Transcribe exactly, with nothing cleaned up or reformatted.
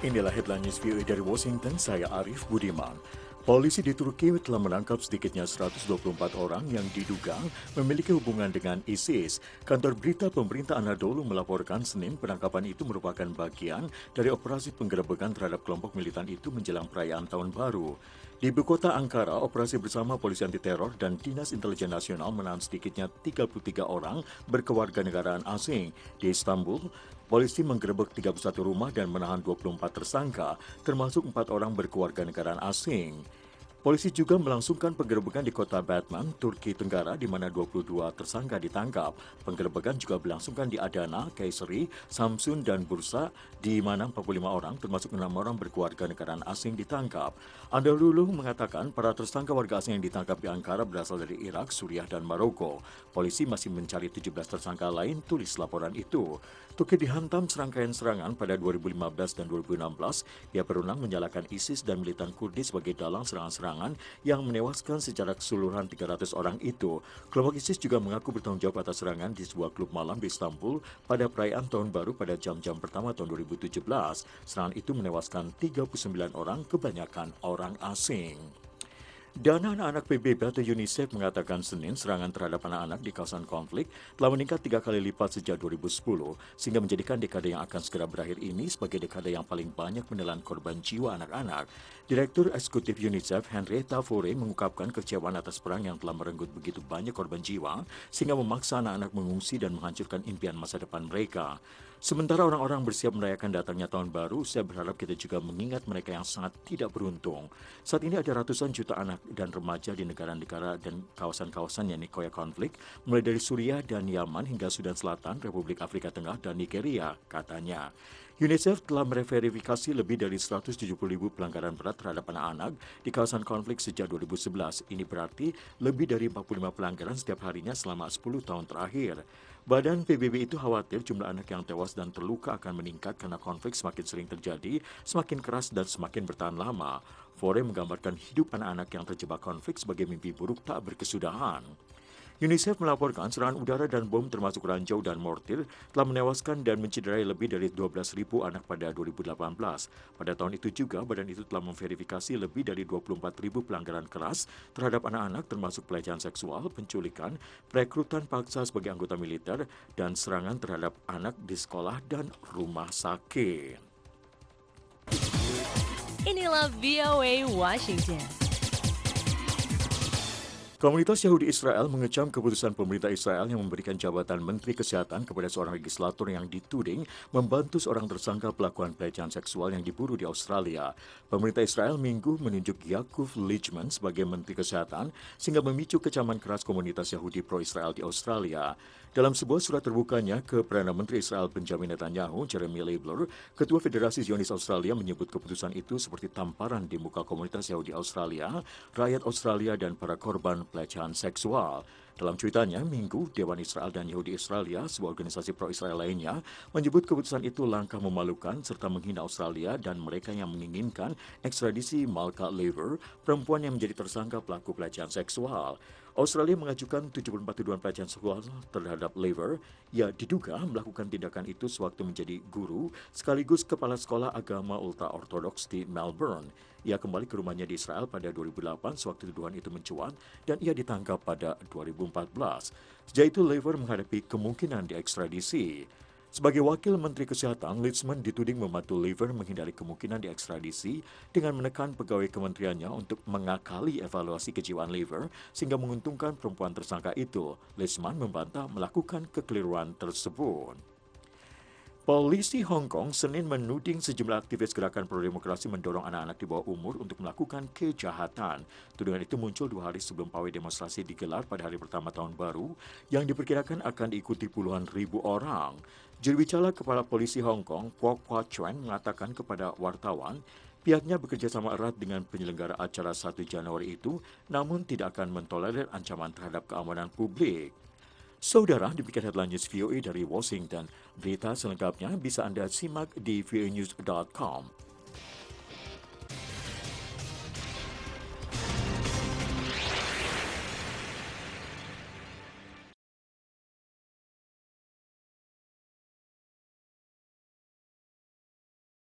Inilah headline news V O A dari Washington, saya Arif Budiman. Polisi di Turki telah menangkap sedikitnya seratus dua puluh empat orang yang diduga memiliki hubungan dengan ISIS. Kantor berita pemerintah Anadolu melaporkan Senin penangkapan itu merupakan bagian dari operasi penggerebekan terhadap kelompok militan itu menjelang perayaan Tahun Baru. Di ibu kota Ankara, operasi bersama Polisi Anti Teror dan Dinas Intelijen Nasional menahan sedikitnya tiga puluh tiga orang berkewarganegaraan asing. Di Istanbul, polisi menggerebek tiga puluh satu rumah dan menahan dua puluh empat tersangka, termasuk empat orang berkewarganegaraan asing. Polisi juga melangsungkan penggerebekan di kota Batman, Turki Tenggara, di mana dua puluh dua tersangka ditangkap. Penggerebekan juga berlangsungkan di Adana, Kayseri, Samsun, dan Bursa, di mana empat puluh lima orang, termasuk enam orang berkewarganegaraan asing ditangkap. Anadolu mengatakan para tersangka warga asing yang ditangkap di Ankara berasal dari Irak, Suriah, dan Maroko. Polisi masih mencari tujuh belas tersangka lain, tulis laporan itu. Turki dihantam serangkaian serangan pada dua ribu lima belas dan dua ribu enam belas. Ia berenang menyalahkan ISIS dan militan Kurdi sebagai dalang serangan-serangan yang menewaskan secara keseluruhan tiga ratus orang itu. Kelompok ISIS juga mengaku bertanggung jawab atas serangan di sebuah klub malam di Istanbul pada perayaan Tahun Baru pada jam-jam pertama tahun dua ribu tujuh belas. Serangan itu menewaskan tiga puluh sembilan orang, kebanyakan orang asing. Dana anak-anak P B B atau UNICEF mengatakan Senin serangan terhadap anak-anak di kawasan konflik telah meningkat tiga kali lipat sejak dua ribu sepuluh, sehingga menjadikan dekade yang akan segera berakhir ini sebagai dekade yang paling banyak menelan korban jiwa anak-anak. Direktur Eksekutif UNICEF Henrietta Fore mengungkapkan kecewaan atas perang yang telah merenggut begitu banyak korban jiwa, sehingga memaksa anak-anak mengungsi dan menghancurkan impian masa depan mereka. Sementara orang-orang bersiap merayakan datangnya Tahun Baru, saya berharap kita juga mengingat mereka yang sangat tidak beruntung. Saat ini ada ratusan juta anak dan remaja di negara-negara dan kawasan-kawasan yang dikoyak konflik, mulai dari Suriah dan Yaman hingga Sudan Selatan, Republik Afrika Tengah, dan Nigeria, katanya. UNICEF telah mereverifikasi lebih dari seratus tujuh puluh ribu pelanggaran berat terhadap anak-anak di kawasan konflik sejak dua ribu sebelas. Ini berarti lebih dari empat puluh lima pelanggaran setiap harinya selama sepuluh tahun terakhir. Badan P B B itu khawatir jumlah anak yang tewas dan terluka akan meningkat karena konflik semakin sering terjadi, semakin keras dan semakin bertahan lama. Fore menggambarkan hidup anak-anak yang terjebak konflik sebagai mimpi buruk tak berkesudahan. UNICEF melaporkan serangan udara dan bom termasuk ranjau dan mortir telah menewaskan dan mencederai lebih dari dua belas ribu anak pada dua ribu delapan belas. Pada tahun itu juga, badan itu telah memverifikasi lebih dari dua puluh empat ribu pelanggaran keras terhadap anak-anak termasuk pelecehan seksual, penculikan, perekrutan paksa sebagai anggota militer, dan serangan terhadap anak di sekolah dan rumah sakit. Inilah V O A Washington. Komunitas Yahudi Israel mengecam keputusan pemerintah Israel yang memberikan jabatan Menteri Kesehatan kepada seorang legislator yang dituding membantu seorang tersangka pelakuan pelecehan seksual yang diburu di Australia. Pemerintah Israel Minggu menunjuk Yaakov Lichtman sebagai Menteri Kesehatan sehingga memicu kecaman keras komunitas Yahudi pro-Israel di Australia. Dalam sebuah surat terbukanya ke Perdana Menteri Israel Benjamin Netanyahu, Jeremy Labler, Ketua Federasi Zionis Australia menyebut keputusan itu seperti tamparan di muka komunitas Yahudi Australia, rakyat Australia, dan para korban pelecehan seksual. Dalam cuitannya, Minggu, Dewan Israel dan Yahudi Australia, sebuah organisasi pro-Israel lainnya, menyebut keputusan itu langkah memalukan serta menghina Australia dan mereka yang menginginkan ekstradisi Malka Lever, perempuan yang menjadi tersangka pelaku pelecehan seksual. Australia mengajukan tujuh puluh empat tuduhan pelecehan seksual terhadap Lever. Ia diduga melakukan tindakan itu sewaktu menjadi guru sekaligus kepala sekolah agama ultra-ortodoks di Melbourne. Ia kembali ke rumahnya di Israel pada dua ribu delapan sewaktu tuduhan itu mencuat dan ia ditangkap pada dua ribu empat belas. Sejak itu Lever menghadapi kemungkinan diekstradisi. Sebagai Wakil Menteri Kesehatan, Lichtman dituding membantu Lever menghindari kemungkinan diekstradisi dengan menekan pegawai kementeriannya untuk mengakali evaluasi kejiwaan Lever sehingga menguntungkan perempuan tersangka itu. Lichtman membantah melakukan kekeliruan tersebut. Polisi Hong Kong Senin menuding sejumlah aktivis gerakan pro-demokrasi mendorong anak-anak di bawah umur untuk melakukan kejahatan. Tudingan itu muncul dua hari sebelum pawai demonstrasi digelar pada hari pertama Tahun Baru yang diperkirakan akan diikuti puluhan ribu orang. Juru bicara Kepala Polisi Hong Kong, Kwok Kwa Chuan, mengatakan kepada wartawan, pihaknya bekerja sama erat dengan penyelenggara acara satu Januari itu, namun tidak akan mentolerir ancaman terhadap keamanan publik. Saudara, demikian headline news V O A dari Washington. Berita selengkapnya bisa Anda simak di v o a news dot com.